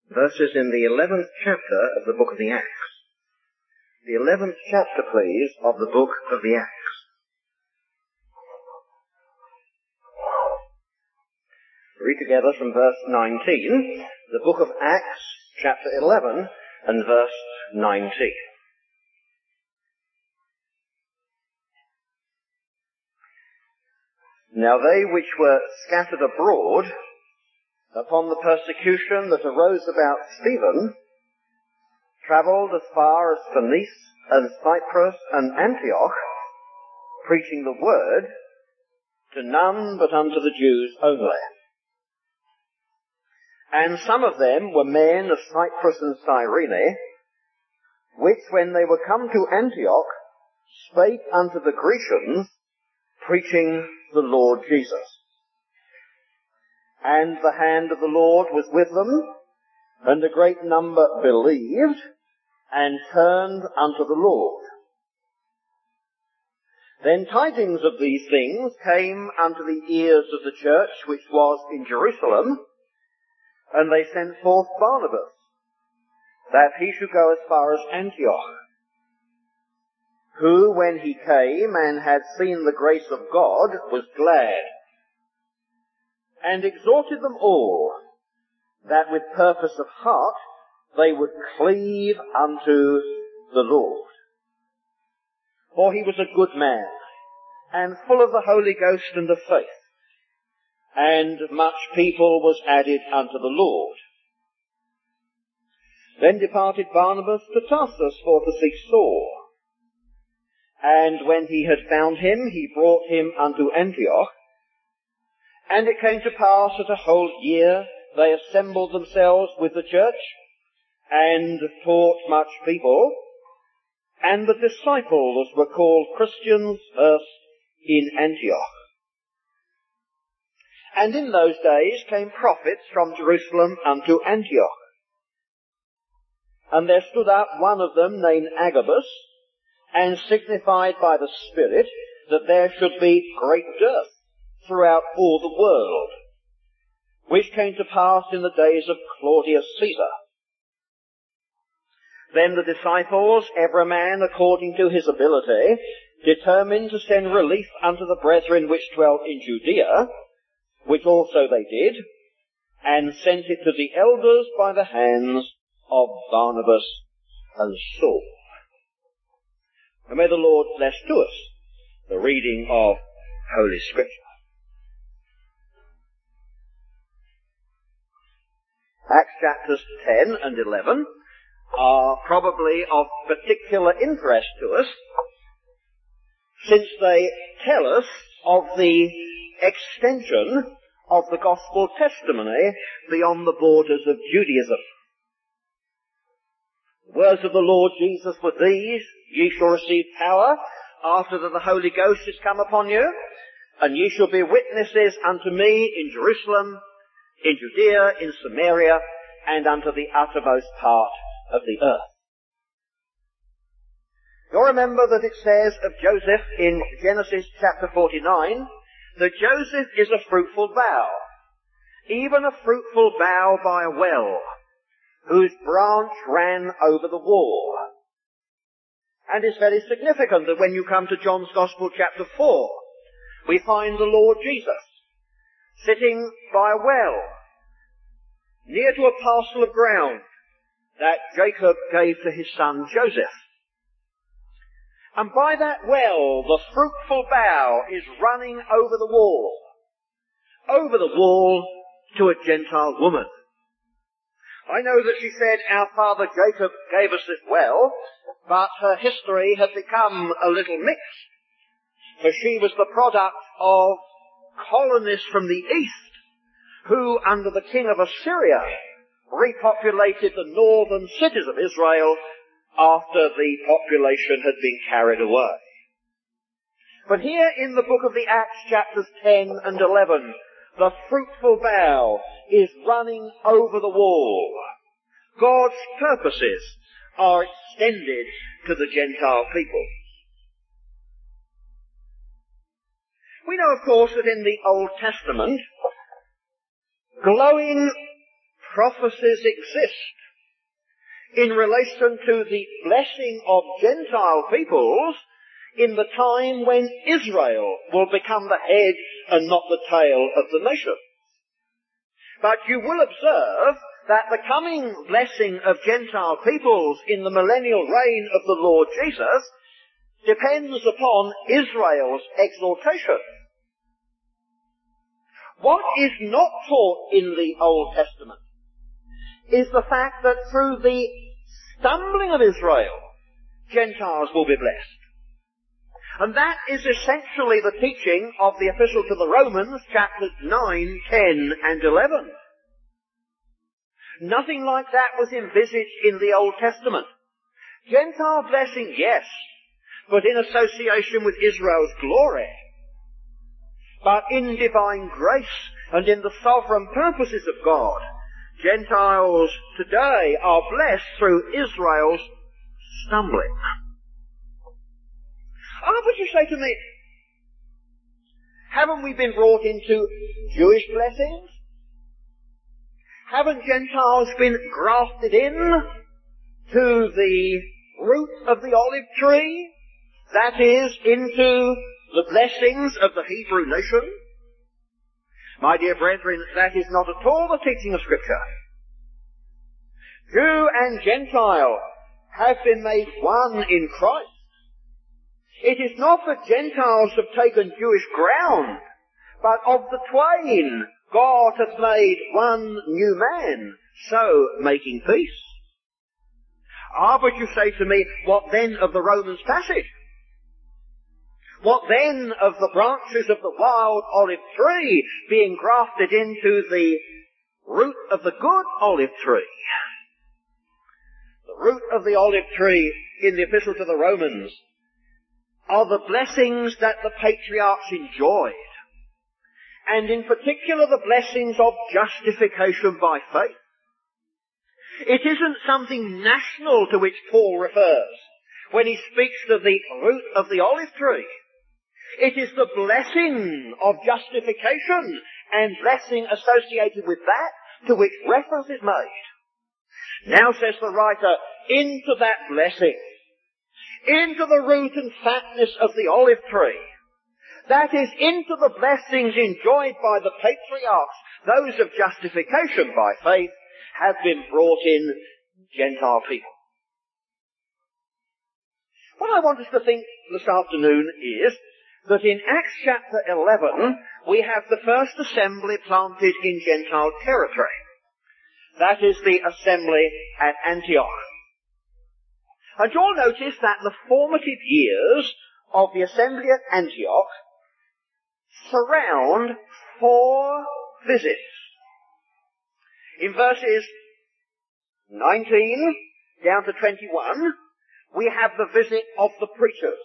verses in the 11th chapter of the book of the Acts. The 11th chapter, please, of the book of the Acts. Read together from verse 19, the book of Acts, chapter 11, and verse 19. Now they which were scattered abroad upon the persecution that arose about Stephen travelled as far as Phoenice and Cyprus and Antioch, preaching the word to none but unto the Jews only. And some of them were men of Cyprus and Cyrene, which when they were come to Antioch spake unto the Grecians, preaching the Lord Jesus. And the hand of the Lord was with them, and a great number believed, and turned unto the Lord. Then tidings of these things came unto the ears of the church which was in Jerusalem, and they sent forth Barnabas, that he should go as far as Antioch, who, when he came and had seen the grace of God, was glad, and exhorted them all, that with purpose of heart they would cleave unto the Lord. For he was a good man, and full of the Holy Ghost and of faith, and much people was added unto the Lord. Then departed Barnabas to Tarsus for to seek Saul. And when he had found him, he brought him unto Antioch. And it came to pass that a whole year they assembled themselves with the church, and taught much people. And the disciples were called Christians first in Antioch. And in those days came prophets from Jerusalem unto Antioch. And there stood up one of them named Agabus, and signified by the Spirit that there should be great dearth throughout all the world, which came to pass in the days of Claudius Caesar. Then the disciples, every man according to his ability, determined to send relief unto the brethren which dwelt in Judea, which also they did, and sent it to the elders by the hands of Barnabas and Saul. And may the Lord bless to us the reading of Holy Scripture. Acts chapters 10 and 11 are probably of particular interest to us, since they tell us of the extension of the gospel testimony beyond the borders of Judaism. The words of the Lord Jesus were these: ye shall receive power after that the Holy Ghost is come upon you, and ye shall be witnesses unto me in Jerusalem, in Judea, in Samaria, and unto the uttermost part of the earth. You'll remember that it says of Joseph in Genesis chapter 49, that Joseph is a fruitful bough, even a fruitful bough by a well, whose branch ran over the wall. And it's very significant that when you come to John's Gospel chapter 4, we find the Lord Jesus sitting by a well, near to a parcel of ground that Jacob gave to his son Joseph. And by that well, the fruitful bough is running over the wall to a Gentile woman. I know that she said, our father Jacob gave us this well, but her history had become a little mixed, for she was the product of colonists from the east, who, under the king of Assyria, repopulated the northern cities of Israel after the population had been carried away. But here in the book of the Acts, chapters 10 and 11, the fruitful bough is running over the wall. God's purposes are extended to the Gentile people. We know, of course, that in the Old Testament, glowing prophecies exist in relation to the blessing of Gentile peoples in the time when Israel will become the head and not the tail of the nation. But you will observe that the coming blessing of Gentile peoples in the millennial reign of the Lord Jesus depends upon Israel's exaltation. What is not taught in the Old Testament is the fact that through the stumbling of Israel, Gentiles will be blessed. And that is essentially the teaching of the Epistle to the Romans, chapters 9, 10 and 11. Nothing like that was envisaged in the Old Testament. Gentile blessing, yes, but in association with Israel's glory. But in divine grace and in the sovereign purposes of God, Gentiles today are blessed through Israel's stumbling. But you say to me, haven't we been brought into Jewish blessings? Haven't Gentiles been grafted in to the root of the olive tree? That is, into the blessings of the Hebrew nation? My dear brethren, that is not at all the teaching of Scripture. Jew and Gentile have been made one in Christ. It is not that Gentiles have taken Jewish ground, but of the twain God hath made one new man, so making peace. But you say to me, what then of the Romans passage? What then of the branches of the wild olive tree being grafted into the root of the good olive tree? The root of the olive tree in the Epistle to the Romans are the blessings that the patriarchs enjoyed, and in particular the blessings of justification by faith. It isn't something national to which Paul refers when he speaks of the root of the olive tree. It is the blessing of justification and blessing associated with that to which reference is made. Now, says the writer, into that blessing, into the root and fatness of the olive tree, that is, into the blessings enjoyed by the patriarchs, those of justification by faith, have been brought in Gentile people. What I want us to think this afternoon is that in Acts chapter 11, we have the first assembly planted in Gentile territory. That is the assembly at Antioch. And you'll notice that the formative years of the assembly at Antioch surround 4 visits. In verses 19 down to 21, we have the visit of the preachers.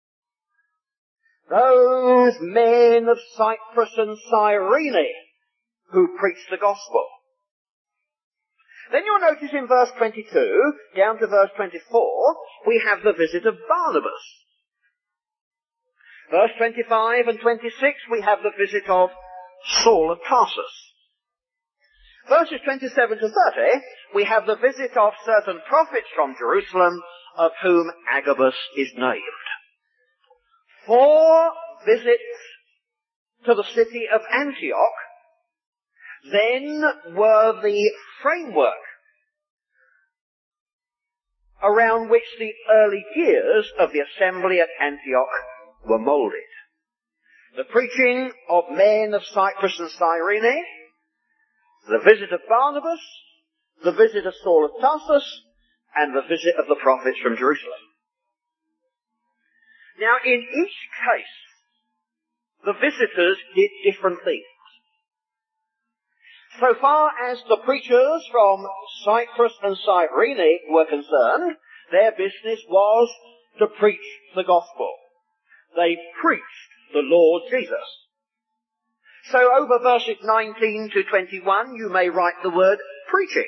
Those men of Cyprus and Cyrene who preached the gospel. Then you'll notice in verse 22 down to verse 24, we have the visit of Barnabas. Verse 25 and 26, we have the visit of Saul of Tarsus. Verses 27 to 30, we have the visit of certain prophets from Jerusalem, of whom Agabus is named. 4 visits to the city of Antioch then were the framework around which the early years of the assembly at Antioch were moulded. The preaching of men of Cyprus and Cyrene, the visit of Barnabas, the visit of Saul of Tarsus, and the visit of the prophets from Jerusalem. Now, in each case, the visitors did different things. So far as the preachers from Cyprus and Cyrene were concerned, their business was to preach the gospel. They preached the Lord Jesus. So over verses 19 to 21, you may write the word preaching.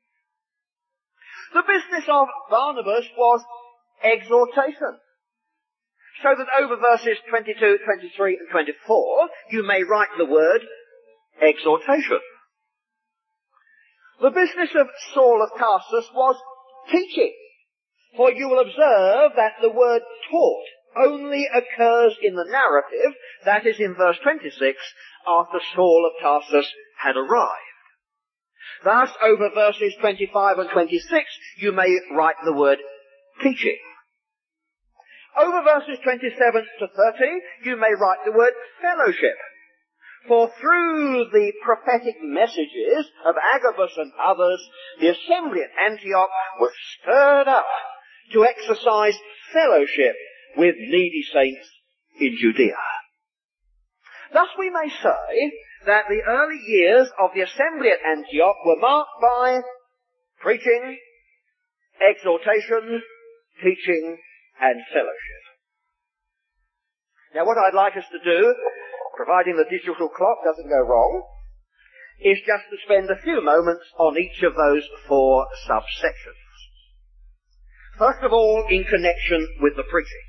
The business of Barnabas was exhortation. So that over verses 22, 23 and 24, you may write the word exhortation. The business of Saul of Tarsus was teaching. For you will observe that the word taught only occurs in the narrative, that is in verse 26, after Saul of Tarsus had arrived. Thus, over verses 25 and 26, you may write the word teaching. Over verses 27 to 30, you may write the word fellowship. For through the prophetic messages of Agabus and others, the assembly at Antioch was stirred up to exercise fellowship with needy saints in Judea. Thus we may say that the early years of the assembly at Antioch were marked by preaching, exhortation, teaching, and fellowship. Now what I'd like us to do, providing the digital clock doesn't go wrong, is just to spend a few moments on each of those four subsections. First of all, in connection with the preaching.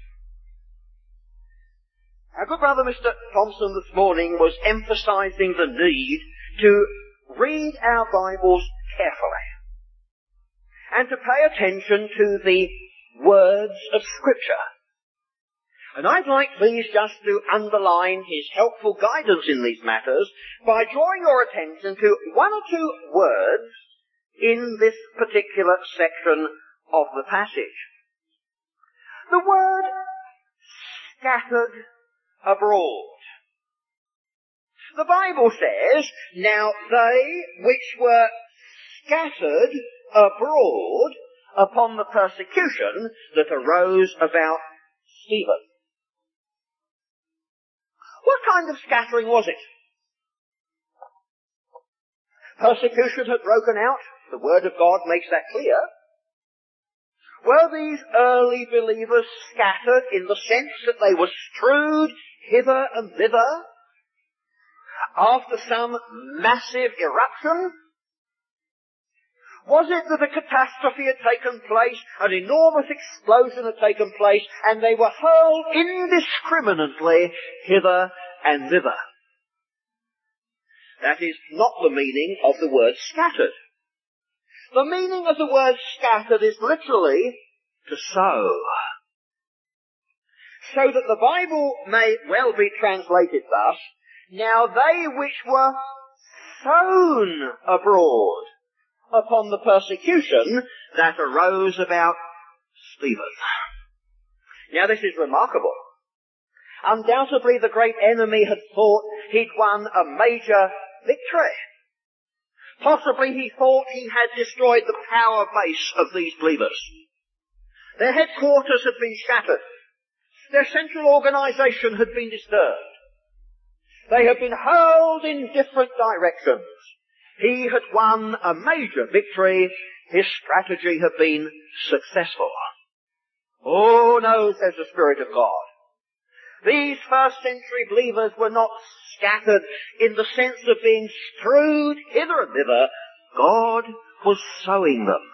Our good brother Mr. Thompson this morning was emphasizing the need to read our Bibles carefully and to pay attention to the words of Scripture. And I'd like please just to underline his helpful guidance in these matters by drawing your attention to one or two words in this particular section of the passage. The word scattered abroad. The Bible says, now they which were scattered abroad upon the persecution that arose about Stephen. What kind of scattering was it? Persecution had broken out. The Word of God makes that clear. Were these early believers scattered in the sense that they were strewed hither and thither after some massive eruption? Was it that a catastrophe had taken place, an enormous explosion had taken place, and they were hurled indiscriminately hither and thither? That is not the meaning of the word scattered. The meaning of the word scattered is literally to sow. So that the Bible may well be translated thus, now they which were sown abroad upon the persecution that arose about Stephen. Now this is remarkable. Undoubtedly the great enemy had thought he'd won a major victory. Possibly he thought he had destroyed the power base of these believers. Their headquarters had been shattered. Their central organization had been disturbed. They had been hurled in different directions. He had won a major victory. His strategy had been successful. Oh no, says the Spirit of God. These first century believers were not scattered in the sense of being strewed hither and thither. God was sowing them.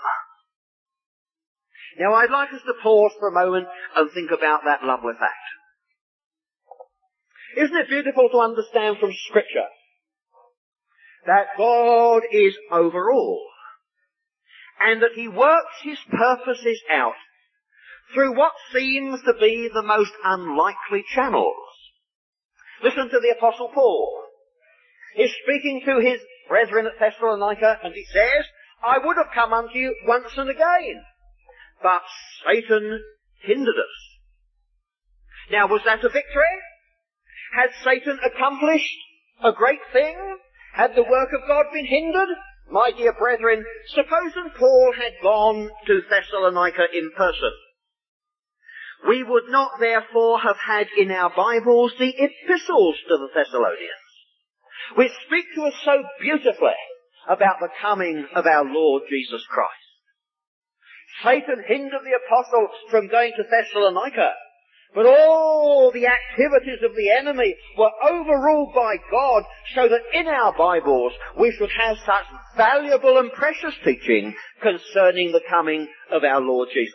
Now I'd like us to pause for a moment and think about that lovely fact. Isn't it beautiful to understand from Scripture that God is over all, and that He works His purposes out through what seems to be the most unlikely channels? Listen to the Apostle Paul. He's speaking to his brethren at Thessalonica, and he says, I would have come unto you once and again, but Satan hindered us. Now, was that a victory? Had Satan accomplished a great thing? Had the work of God been hindered? My dear brethren, supposing Paul had gone to Thessalonica in person. We would not therefore have had in our Bibles the epistles to the Thessalonians, which speak to us so beautifully about the coming of our Lord Jesus Christ. Satan hindered the apostles from going to Thessalonica, but all the activities of the enemy were overruled by God, so that in our Bibles we should have such valuable and precious teaching concerning the coming of our Lord Jesus.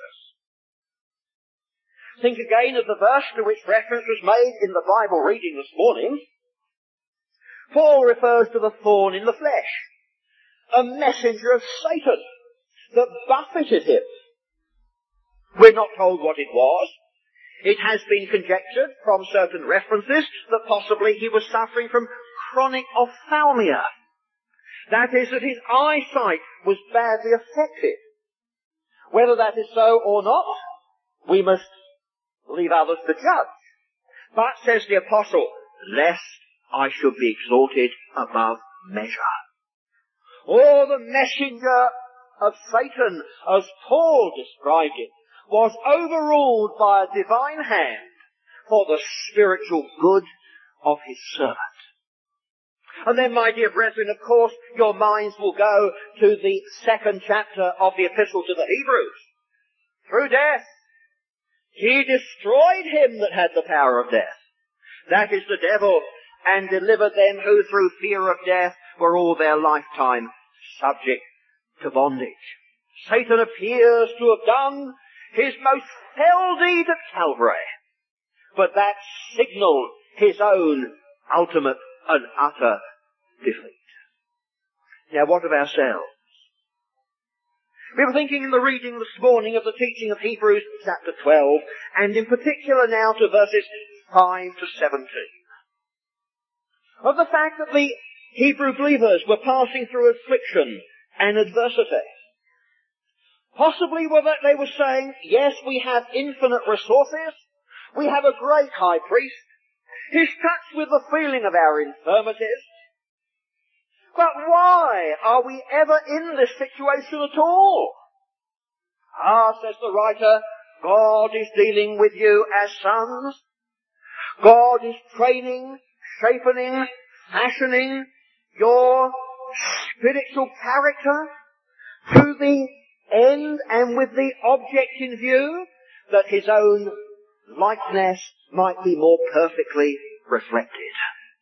Think again of the verse to which reference was made in the Bible reading this morning. Paul refers to the thorn in the flesh. a messenger of Satan that buffeted him. We're not told what it was. It has been conjectured from certain references that possibly he was suffering from chronic ophthalmia. That is, that his eyesight was badly affected. Whether that is so or not, we must leave others to judge. But, says the apostle, lest I should be exalted above measure. Or the messenger of Satan, as Paul described it, was overruled by a divine hand for the spiritual good of his servant. And then, my dear brethren, of course, your minds will go to the second chapter of the epistle to the Hebrews. Through death, he destroyed him that had the power of death. That is the devil, and delivered them who through fear of death were all their lifetime subject to bondage. Satan appears to have done his most fell deed at Calvary, but that signalled his own ultimate and utter defeat. Now, what of ourselves? We were thinking in the reading this morning of the teaching of Hebrews chapter 12, and in particular now to verses 5 to 17. Of the fact that the Hebrew believers were passing through affliction and adversity. Possibly they were saying, yes, we have infinite resources, we have a great high priest, he's touched with the feeling of our infirmities, but why are we ever in this situation at all? Ah, says the writer, God is dealing with you as sons. God is training, shaping, fashioning your spiritual character to the end and with the object in view that his own likeness might be more perfectly reflected.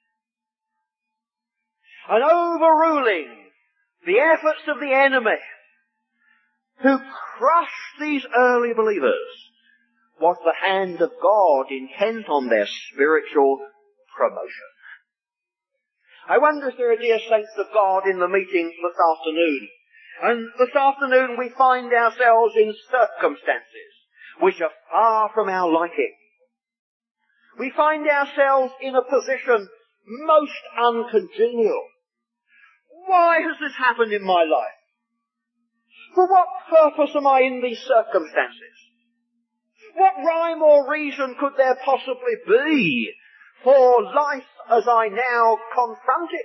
And overruling the efforts of the enemy who crushed these early believers was the hand of God intent on their spiritual promotion. I wonder if there are dear saints of God in the meeting this afternoon. And this afternoon we find ourselves in circumstances which are far from our liking. We find ourselves in a position most uncongenial. Why has this happened in my life? For what purpose am I in these circumstances? What rhyme or reason could there possibly be for life as I now confront it?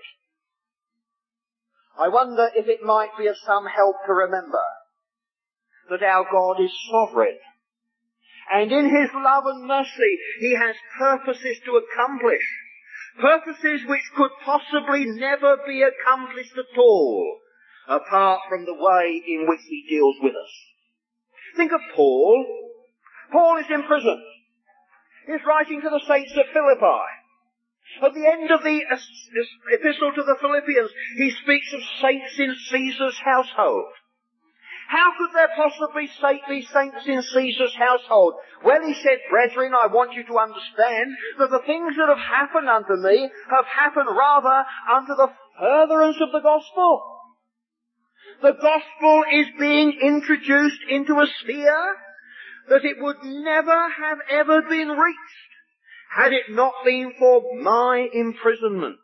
I wonder if it might be of some help to remember that our God is sovereign, and in his love and mercy he has purposes to accomplish, purposes which could possibly never be accomplished at all apart from the way in which he deals with us. Think of Paul. Paul is in prison. He's writing to the saints at Philippi. At the end of the epistle to the Philippians, he speaks of saints in Caesar's household. How could there possibly be saints in Caesar's household? Well, he said, brethren, I want you to understand that the things that have happened unto me have happened rather unto the furtherance of the gospel. The gospel is being introduced into a sphere that it would never have ever been reached had it not been for my imprisonment.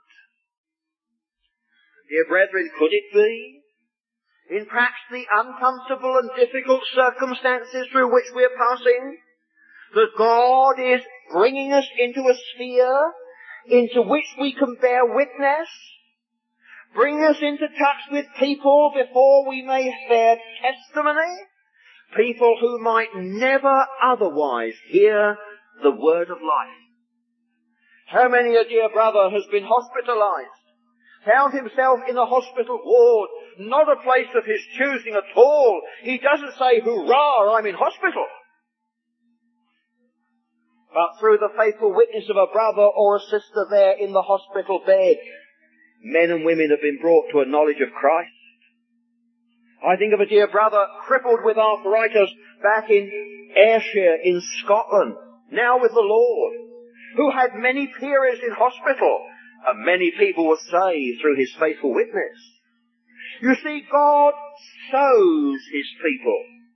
Dear brethren, could it be, in perhaps the uncomfortable and difficult circumstances through which we are passing, that God is bringing us into a sphere into which we can bear witness, bring us into touch with people before we may bear testimony, people who might never otherwise hear the word of life. How many a dear brother has been hospitalized, found himself in a hospital ward, not a place of his choosing at all. He doesn't say, hurrah, I'm in hospital. But through the faithful witness of a brother or a sister there in the hospital bed, men and women have been brought to a knowledge of Christ. I think of a dear brother crippled with arthritis back in Ayrshire in Scotland, now with the Lord, who had many periods in hospital, and many people were saved through his faithful witness. You see, God sows his people.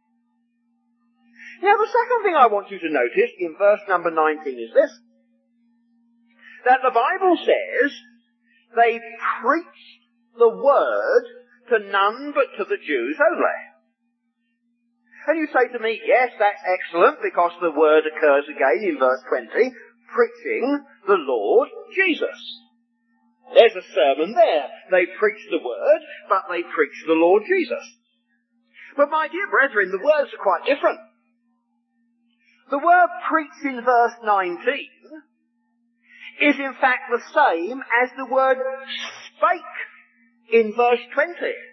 Now, the second thing I want you to notice in verse number 19 is this, that the Bible says they preached the word to none but to the Jews only. And you say to me, yes, that's excellent, because the word occurs again in verse 20, preaching the Lord Jesus. There's a sermon there. They preach the word, but they preach the Lord Jesus. But my dear brethren, the words are quite different. The word preach in verse 19 is in fact the same as the word spake in verse 20.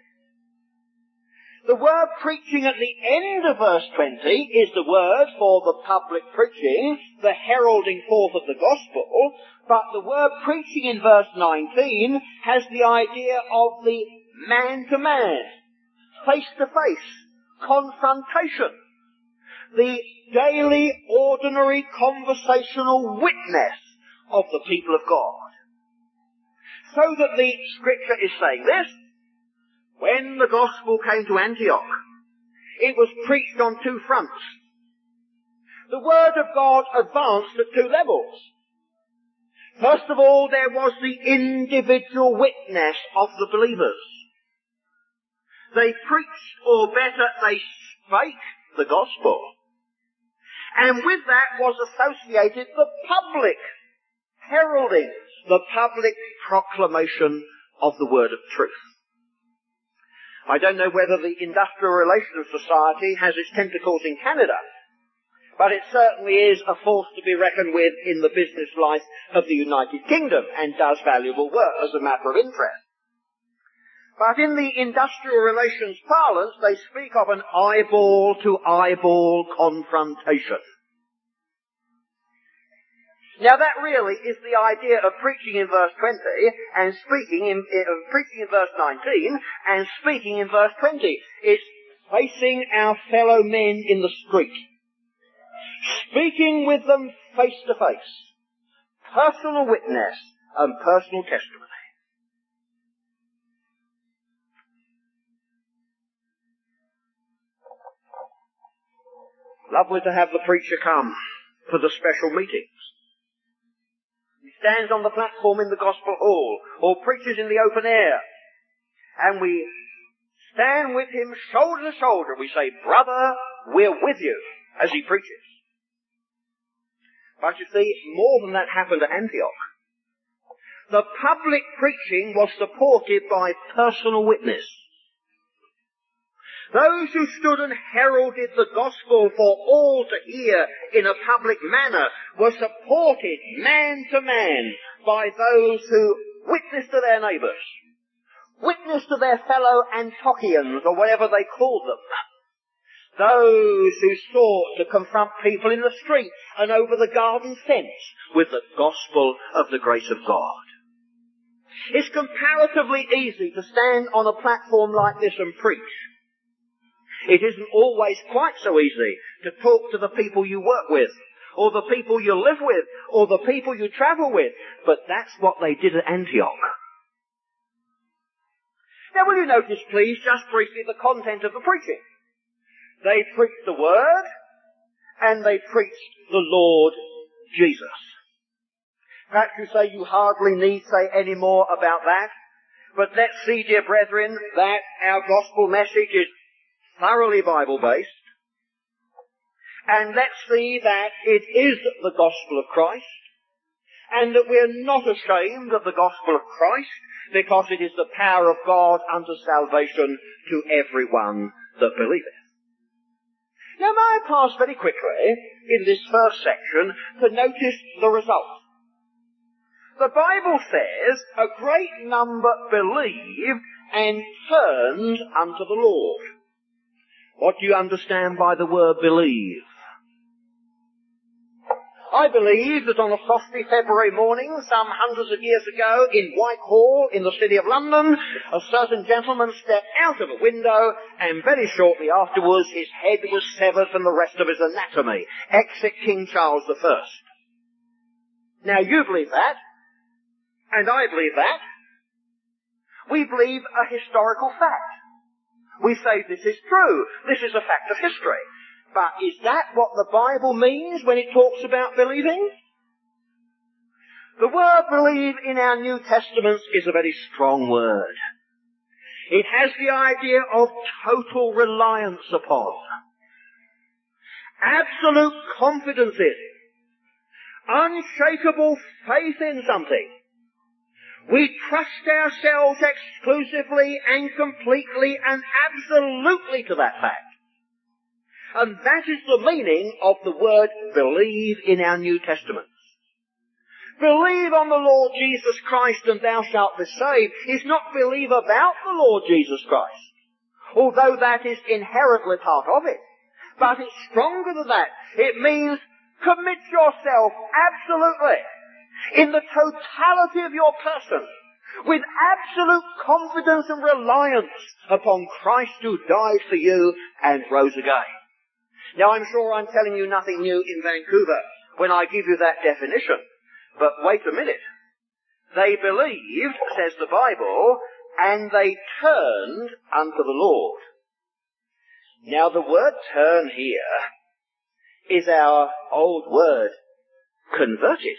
The word preaching at the end of verse 20 is the word for the public preaching, the heralding forth of the gospel, but the word preaching in verse 19 has the idea of the man-to-man, face-to-face, confrontation, the daily, ordinary, conversational witness of the people of God. So that the scripture is saying this, when the gospel came to Antioch, it was preached on two fronts. The word of God advanced at two levels. First of all, there was the individual witness of the believers. They preached, or better, they spake the gospel. And with that was associated the public heralding, the public proclamation of the word of truth. I don't know whether the Industrial Relations Society has its tentacles in Canada, but it certainly is a force to be reckoned with in the business life of the United Kingdom and does valuable work as a matter of interest. But in the industrial relations parlance, they speak of an eyeball-to-eyeball confrontation. Now that really is the idea of preaching in verse 20 and preaching in verse 19 and speaking in verse 20. It's facing our fellow men in the street, speaking with them face to face, personal witness and personal testimony. Lovely to have the preacher come for the special meetings. He stands on the platform in the gospel hall or preaches in the open air. And we stand with him shoulder to shoulder. We say, brother, we're with you, as he preaches. But you see, more than that happened at Antioch. The public preaching was supported by personal witness. Those who stood and heralded the gospel for all to hear in a public manner were supported man to man by those who witnessed to their neighbours, witnessed to their fellow Antiochians, or whatever they called them. Those who sought to confront people in the street and over the garden fence with the gospel of the grace of God. It's comparatively easy to stand on a platform like this and preach. It isn't always quite so easy to talk to the people you work with, or the people you live with, or the people you travel with. But that's what they did at Antioch. Now will you notice, please, just briefly, the content of the preaching? They preached the word, and they preached the Lord Jesus. Perhaps you say you hardly need say any more about that, but let's see, dear brethren, that our gospel message is thoroughly Bible-based, and let's see that it is the gospel of Christ, and that we're not ashamed of the gospel of Christ, because it is the power of God unto salvation to everyone that believeth. Now may I pass very quickly, in this first section, to notice the result. The Bible says a great number believed and turned unto the Lord. What do you understand by the word believe? I believe that on a frosty February morning, some hundreds of years ago, in Whitehall, in the city of London, a certain gentleman stepped out of a window, and very shortly afterwards his head was severed from the rest of his anatomy. Exit King Charles I. Now you believe that, and I believe that. We believe a historical fact. We say this is true. This is a fact of history. But is that what the Bible means when it talks about believing? The word believe in our New Testaments is a very strong word. It has the idea of total reliance upon, absolute confidence in, unshakable faith in something. We trust ourselves exclusively and completely and absolutely to that fact. And that is the meaning of the word believe in our New Testaments. Believe on the Lord Jesus Christ and thou shalt be saved is not believe about the Lord Jesus Christ, although that is inherently part of it. But it's stronger than that. It means commit yourself absolutely, in the totality of your person, with absolute confidence and reliance upon Christ who died for you and rose again. Now I'm sure I'm telling you nothing new in Vancouver when I give you that definition. But wait a minute. They believed, says the Bible, and they turned unto the Lord. Now the word turn here is our old word, converted.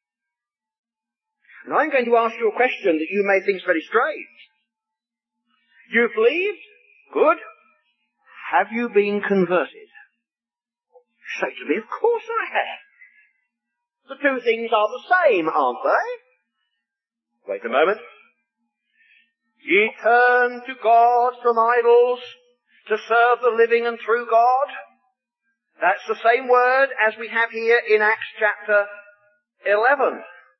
And I'm going to ask you a question that you may think is very strange. You believed? Good. Have you been converted? Say to me, of course I have. The two things are the same, aren't they? Wait a moment. Ye turn to God from idols to serve the living and true God. That's the same word as we have here in Acts chapter 11.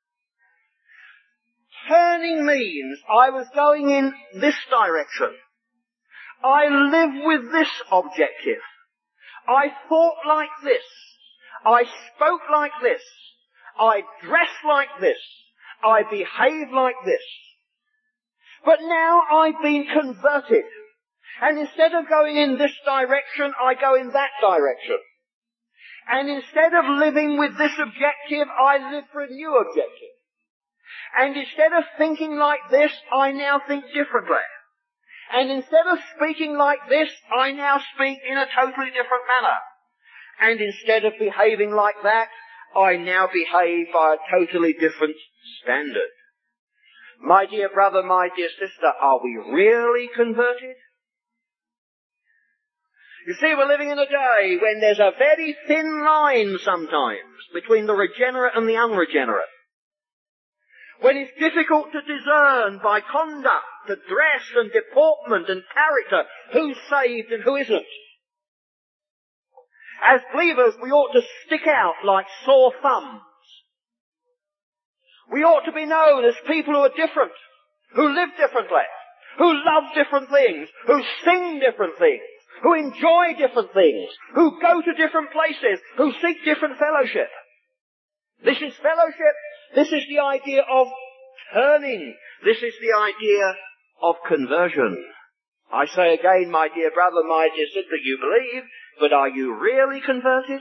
Turning means I was going in this direction. I live with this objective. I thought like this. I spoke like this. I dress like this. I behave like this. But now I've been converted. And instead of going in this direction, I go in that direction. And instead of living with this objective, I live for a new objective. And instead of thinking like this, I now think differently. And instead of speaking like this, I now speak in a totally different manner. And instead of behaving like that, I now behave by a totally different standard. My dear brother, my dear sister, are we really converted? You see, we're living in a day when there's a very thin line sometimes between the regenerate and the unregenerate. When it's difficult to discern by conduct, to dress and deportment and character who's saved and who isn't. As believers, we ought to stick out like sore thumbs. We ought to be known as people who are different, who live differently, who love different things, who sing different things, who enjoy different things, who go to different places, who seek different fellowship. This is fellowship. This is the idea of turning. This is the idea of conversion. I say again, my dear brother, my dear sister, you believe, but are you really converted?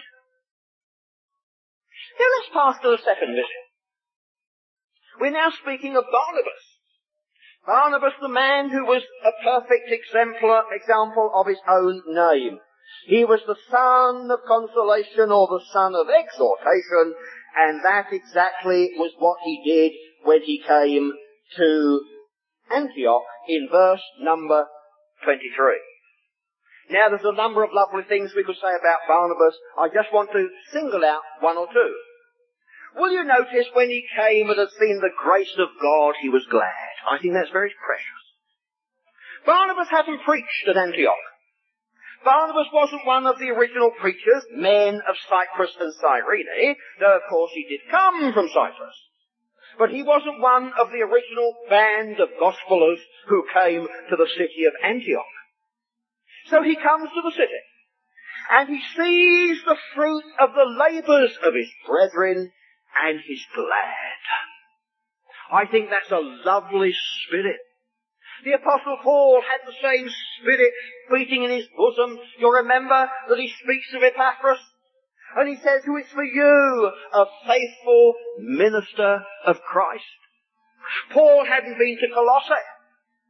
Now let's pass to the second visit. We're now speaking of Barnabas. Barnabas, the man who was a perfect example of his own name. He was the son of consolation or the son of exhortation, and that exactly was what he did when he came to Antioch in verse number 23. Now there's a number of lovely things we could say about Barnabas. I just want to single out one or two. Will you notice when he came and had seen the grace of God, he was glad? I think that's very precious. Barnabas hadn't preached at Antioch. Barnabas wasn't one of the original preachers, men of Cyprus and Cyrene, though of course he did come from Cyprus. But he wasn't one of the original band of gospelers who came to the city of Antioch. So he comes to the city, and he sees the fruit of the labours of his brethren, and he's glad. I think that's a lovely spirit. The Apostle Paul had the same spirit beating in his bosom. You'll remember that he speaks of Epaphras, and he says, who is for you a faithful minister of Christ. Paul hadn't been to Colossae.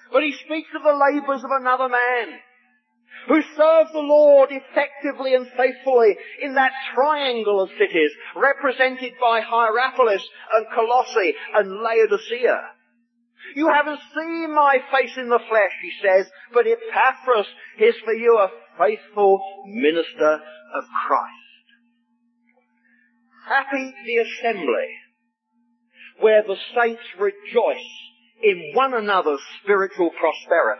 But he speaks of the labours of another man who served the Lord effectively and faithfully in that triangle of cities represented by Hierapolis and Colossae and Laodicea. You haven't seen my face in the flesh, he says, but Epaphras is for you a faithful minister of Christ. Happy the assembly where the saints rejoice in one another's spiritual prosperity.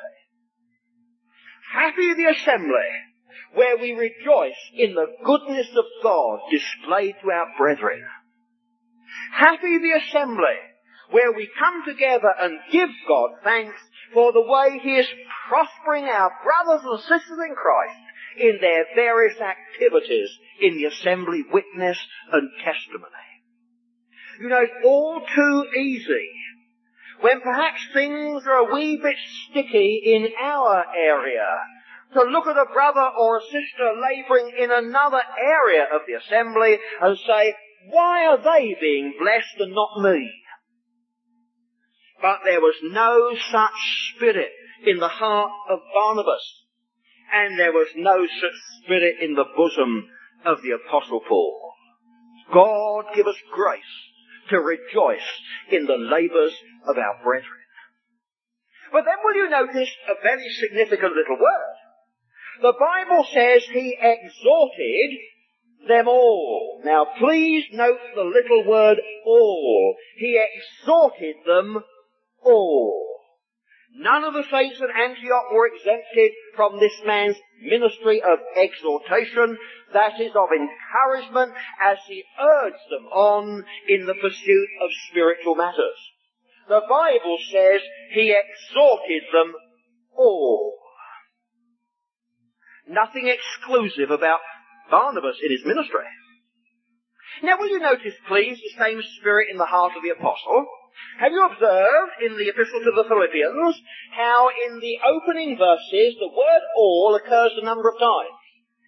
Happy the assembly where we rejoice in the goodness of God displayed to our brethren. Happy the assembly where we come together and give God thanks for the way he is prospering our brothers and sisters in Christ in their various activities in the assembly, witness and testimony. You know, it's all too easy when perhaps things are a wee bit sticky in our area to look at a brother or a sister labouring in another area of the assembly and say, why are they being blessed and not me? But there was no such spirit in the heart of Barnabas, and there was no such spirit in the bosom of the Apostle Paul. God give us grace to rejoice in the labours of our brethren. But then will you notice a very significant little word? The Bible says he exhorted them all. Now please note the little word all. He exhorted them all. None of the saints at Antioch were exempted from this man's ministry of exhortation, that is, of encouragement, as he urged them on in the pursuit of spiritual matters. The Bible says he exhorted them all. Nothing exclusive about Barnabas in his ministry. Now will you notice, please, the same spirit in the heart of the apostle? Have you observed in the epistle to the Philippians how in the opening verses the word all occurs a number of times?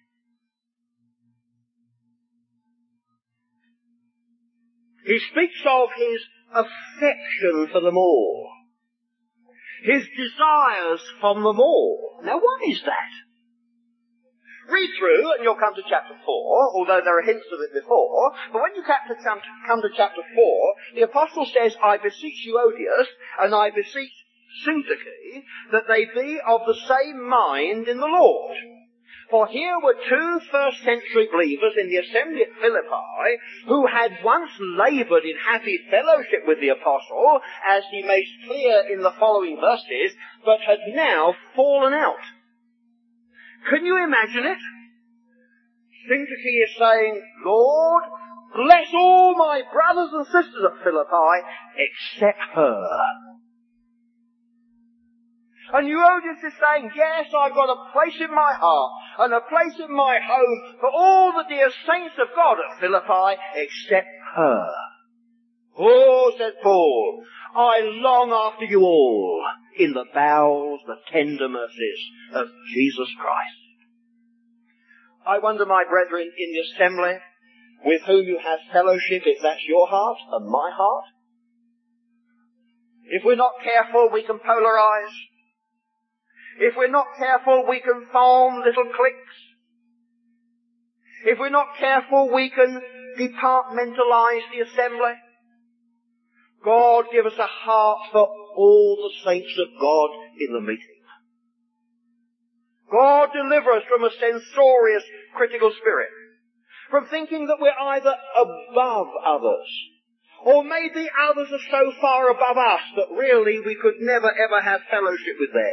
He speaks of his affection for them all, his desires from them all. Now why is that? Read through, and you'll come to chapter 4, although there are hints of it before. But when you come to chapter 4, the apostle says, I beseech Euodias, and I beseech Syntyche, that they be of the same mind in the Lord. For here were two first-century believers in the assembly at Philippi, who had once laboured in happy fellowship with the apostle, as he makes clear in the following verses, but had now fallen out. Can you imagine it? Syntyche is saying, Lord, bless all my brothers and sisters at Philippi, except her. And Euodias is saying, yes, I've got a place in my heart, and a place in my home for all the dear saints of God at Philippi, except her. Oh, said Paul, I long after you all in the bowels, the tender mercies of Jesus Christ. I wonder, my brethren, in the assembly with whom you have fellowship, if that's your heart and my heart. If we're not careful, we can polarize. If we're not careful, we can form little cliques. If we're not careful, we can departmentalize the assembly. God give us a heart for all the saints of God in the meeting. God deliver us from a censorious, critical spirit, from thinking that we're either above others, or maybe others are so far above us that really we could never ever have fellowship with them.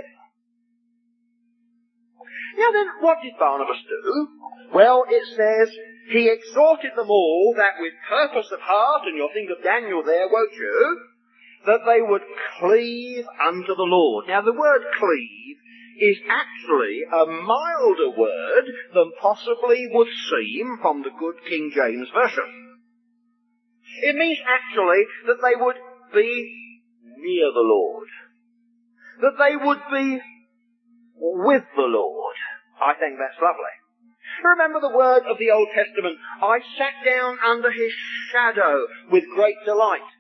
Now then, what did Barnabas do? Well, it says, he exhorted them all that with purpose of heart, and you'll think of Daniel there, won't you, that they would cleave unto the Lord. Now the word cleave is actually a milder word than possibly would seem from the good King James Version. It means actually that they would be near the Lord, that they would be with the Lord. I think that's lovely. Remember the word of the Old Testament, I sat down under his shadow with great delight.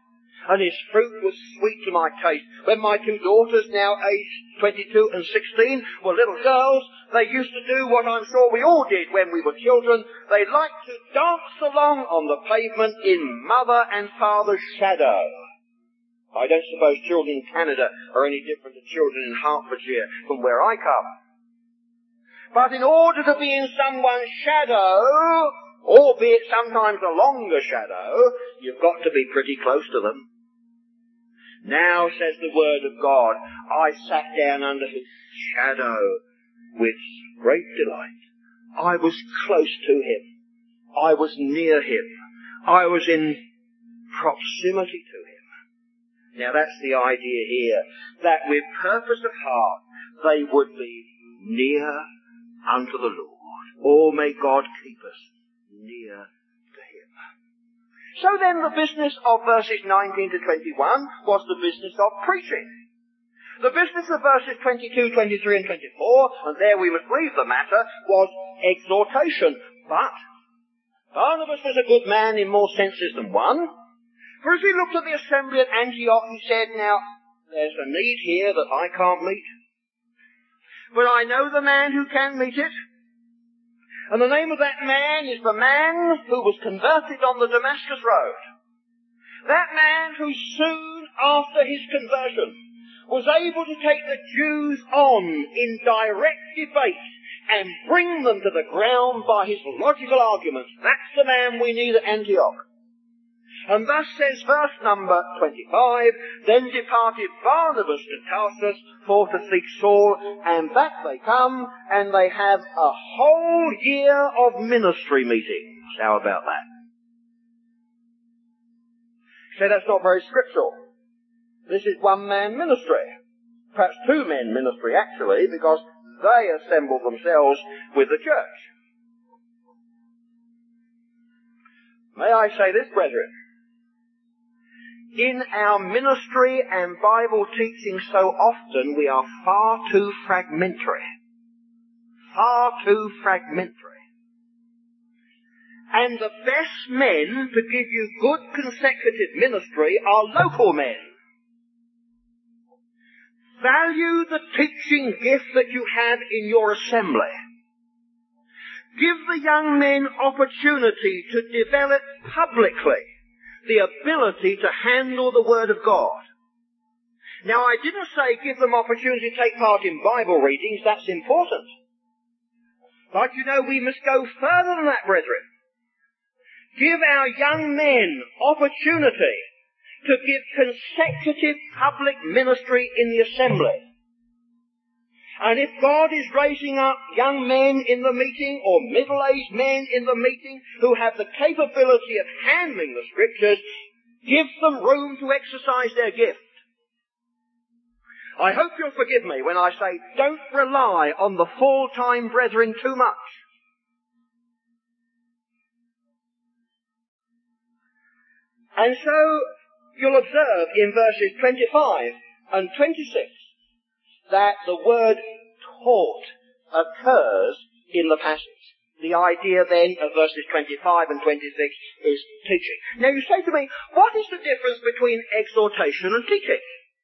and his fruit was sweet to my taste. When my two daughters, now aged 22 and 16, were little girls, they used to do what I'm sure we all did when we were children. They liked to dance along on the pavement in mother and father's shadow. I don't suppose children in Canada are any different to children in Hertfordshire from where I come. But in order to be in someone's shadow, albeit sometimes a longer shadow, you've got to be pretty close to them. Now, says the Word of God, I sat down under his shadow with great delight. I was close to him. I was near him. I was in proximity to him. Now that's the idea here, that with purpose of heart they would be near unto the Lord. Oh, may God keep us near to him. So then the business of verses 19 to 21 was the business of preaching. The business of verses 22, 23 and 24, and there we must leave the matter, was exhortation. But Barnabas was a good man in more senses than one. For as he looked at the assembly at Antioch, he said, now, there's a need here that I can't meet. But I know the man who can meet it. And the name of that man is the man who was converted on the Damascus road. That man who soon after his conversion was able to take the Jews on in direct debate and bring them to the ground by his logical arguments. That's the man we need at Antioch. And thus says verse number 25, then departed Barnabas to Tarsus for to seek Saul, and back they come, and they have a whole year of ministry meetings. How about that? So that's not very scriptural. This is one-man ministry. Perhaps two-man ministry, actually, because they assembled themselves with the church. May I say this, brethren? In our ministry and Bible teaching so often we are far too fragmentary. Far too fragmentary. And the best men to give you good consecutive ministry are local men. Value the teaching gift that you have in your assembly. Give the young men opportunity to develop publicly the ability to handle the Word of God. Now, I didn't say give them opportunity to take part in Bible readings. That's important. But you know, we must go further than that, brethren. Give our young men opportunity to give consecutive public ministry in the assembly. And if God is raising up young men in the meeting or middle-aged men in the meeting who have the capability of handling the Scriptures, give them room to exercise their gift. I hope you'll forgive me when I say don't rely on the full-time brethren too much. And so you'll observe in verses 25 and 26 that the word taught occurs in the passage. The idea then of verses 25 and 26 is teaching. Now you say to me, what is the difference between exhortation and teaching?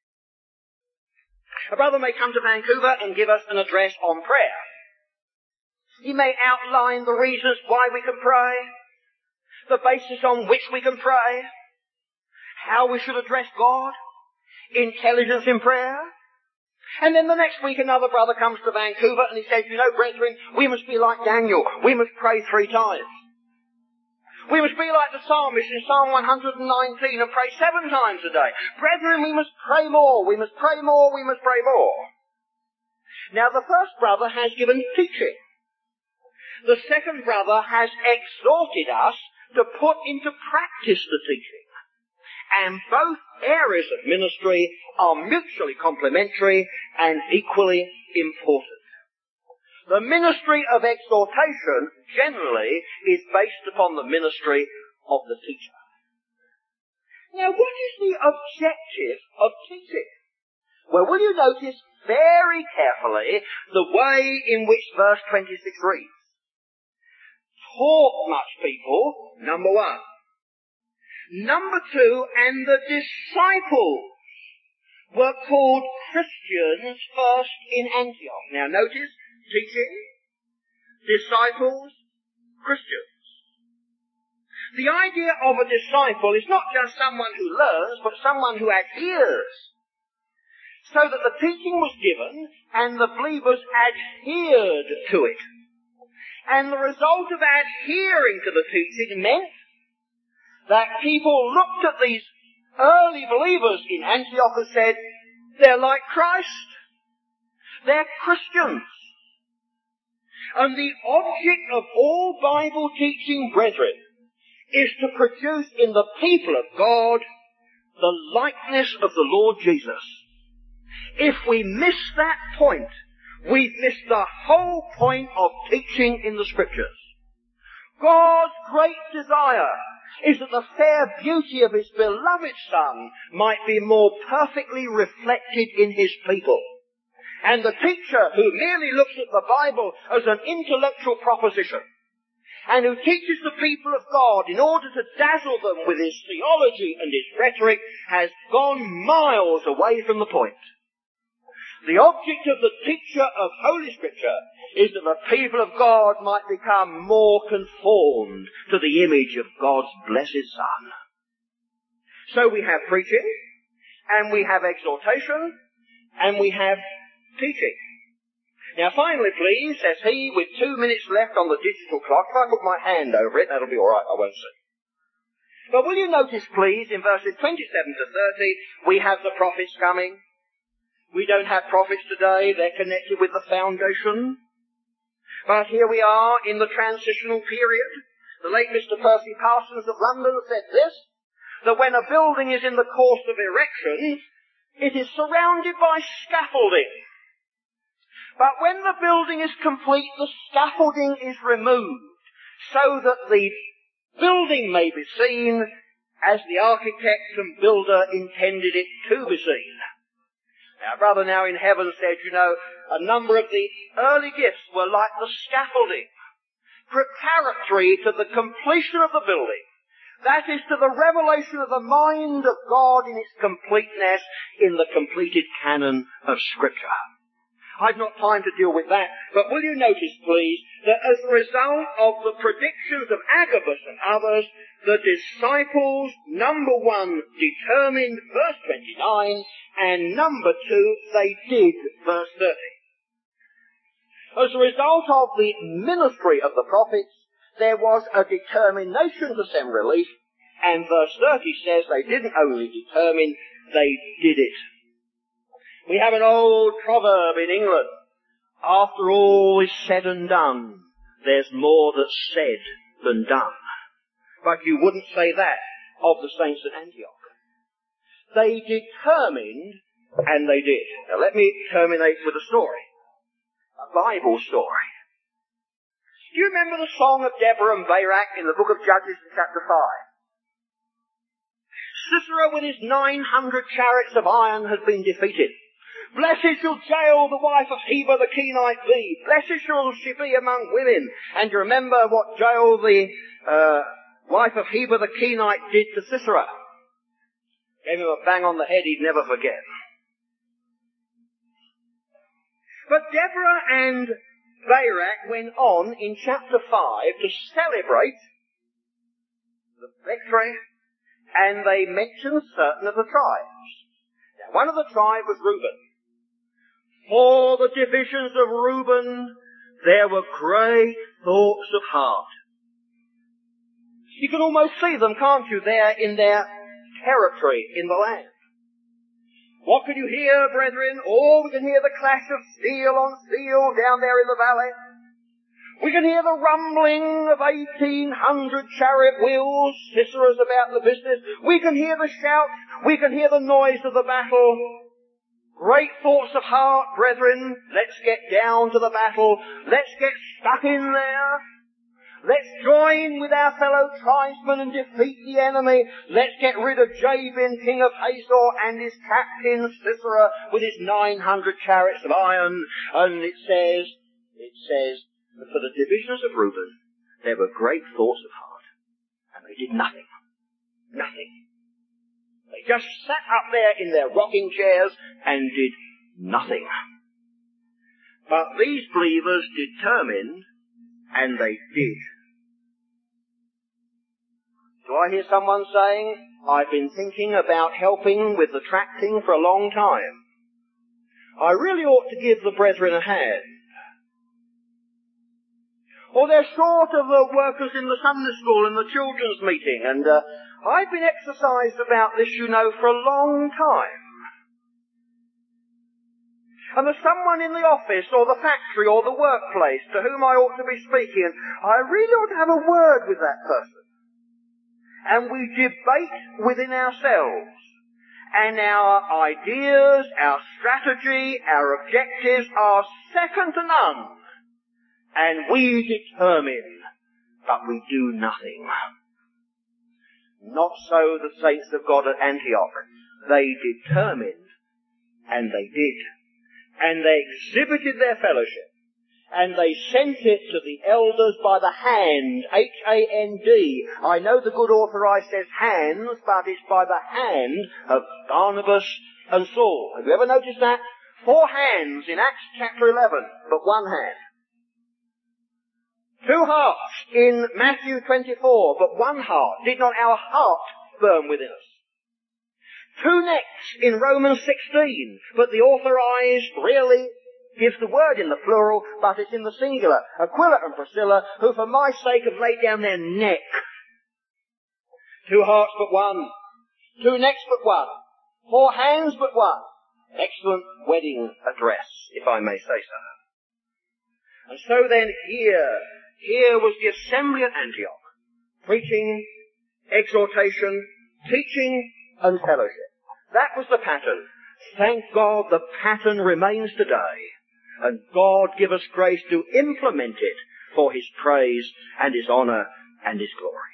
A brother may come to Vancouver and give us an address on prayer. He may outline the reasons why we can pray, the basis on which we can pray, how we should address God, intelligence in prayer. And then the next week another brother comes to Vancouver and he says, you know, brethren, we must be like Daniel. We must pray 3 times. We must be like the psalmist in Psalm 119 and pray 7 times a day. Brethren, we must pray more. We must pray more. We must pray more. Now the first brother has given teaching. The second brother has exhorted us to put into practice the teaching. And both areas of ministry are mutually complementary and equally important. The ministry of exhortation generally is based upon the ministry of the teacher. Now, what is the objective of teaching? Well, will you notice very carefully the way in which verse 26 reads? Taught much people, number 1. Number two, and the disciples were called Christians first in Antioch. Now notice, teaching, disciples, Christians. The idea of a disciple is not just someone who learns, but someone who adheres. So that the teaching was given, and the believers adhered to it. And the result of adhering to the teaching meant that people looked at these early believers in Antioch and said, they're like Christ. They're Christians. And the object of all Bible teaching, brethren, is to produce in the people of God the likeness of the Lord Jesus. If we miss that point, we've missed the whole point of teaching in the Scriptures. God's great desire is that the fair beauty of His beloved Son might be more perfectly reflected in His people. And the teacher who merely looks at the Bible as an intellectual proposition, and who teaches the people of God in order to dazzle them with his theology and his rhetoric, has gone miles away from the point. The object of the teacher of Holy Scripture is that the people of God might become more conformed to the image of God's blessed Son. So we have preaching, and we have exhortation, and we have teaching. Now finally, please, says he, with 2 minutes left on the digital clock, if I put my hand over it, that'll be all right, I won't see. But will you notice, please, in verses 27 to 30, we have the prophets coming. We don't have prophets today, they're connected with the foundation. But here we are in the transitional period. The late Mr. Percy Parsons of London said this, that when a building is in the course of erection, it is surrounded by scaffolding. But when the building is complete, the scaffolding is removed, so that the building may be seen as the architect and builder intended it to be seen. Our brother now in heaven said, you know, a number of the early gifts were like the scaffolding, preparatory to the completion of the building. That is, to the revelation of the mind of God in its completeness in the completed canon of Scripture. I've not time to deal with that, but will you notice, please, that as a result of the predictions of Agabus and others, the disciples, number one, determined, verse 29, and number two, they did, verse 30. As a result of the ministry of the prophets, there was a determination to send relief, and verse 30 says they didn't only determine, they did it. We have an old proverb in England, after all is said and done, there's more that's said than done. But you wouldn't say that of the saints at Antioch. They determined, and they did. Now let me terminate with a story. A Bible story. Do you remember the song of Deborah and Barak in the book of Judges in chapter 5? Sisera with his 900 chariots of iron has been defeated. Blessed shall Jael, the wife of Heber the Kenite, be. Blessed shall she be among women. And you remember what Jael, the wife of Heber the Kenite, did to Sisera. Gave him a bang on the head he'd never forget. But Deborah and Barak went on in chapter 5 to celebrate the victory, and they mentioned certain of the tribes. Now, one of the tribes was Reuben. For the divisions of Reuben, there were great thoughts of heart. You can almost see them, can't you, there in their territory in the land. What can you hear, brethren? Oh, we can hear the clash of steel on steel down there in the valley. We can hear the rumbling of 1,800 chariot wheels. Sisera's about the business. We can hear the shout. We can hear the noise of the battle. Great thoughts of heart, brethren. Let's get down to the battle. Let's get stuck in there. Let's join with our fellow tribesmen and defeat the enemy. Let's get rid of Jabin, king of Hazor, and his captain Sisera with his 900 chariots of iron. And it says, that for the divisions of Reuben, there were great thoughts of heart. And they did nothing. nothing. They just sat up there in their rocking chairs and did nothing. But these believers determined, and they did. Do I hear someone saying, I've been thinking about helping with the tracting for a long time. I really ought to give the brethren a hand. Or they're short of the workers in the Sunday school and the children's meeting, and I've been exercised about this, for a long time. And there's someone in the office or the factory or the workplace to whom I ought to be speaking, and I really ought to have a word with that person. And we debate within ourselves, and our ideas, our strategy, our objectives are second to none. And we determine, but we do nothing. Not so the saints of God at Antioch. They determined, and they did. And they exhibited their fellowship. And they sent it to the elders by the hand, H-A-N-D. I know the good authorized says hands, but it's by the hand of Barnabas and Saul. Have you ever noticed that? 4 hands in Acts chapter 11, but 1 hand. 2 hearts in Matthew 24, but 1 heart. Did not our heart burn within us? 2 necks in Romans 16, but the authorized really gives the word in the plural, but it's in the singular. Aquila and Priscilla, who for my sake have laid down their neck. 2 hearts but 1. 2 necks but 1. 4 hands but 1. Excellent wedding address, if I may say so. And so then here was the assembly at Antioch, preaching, exhortation, teaching, and fellowship. That was the pattern. Thank God the pattern remains today, and God give us grace to implement it for His praise and His honour and His glory.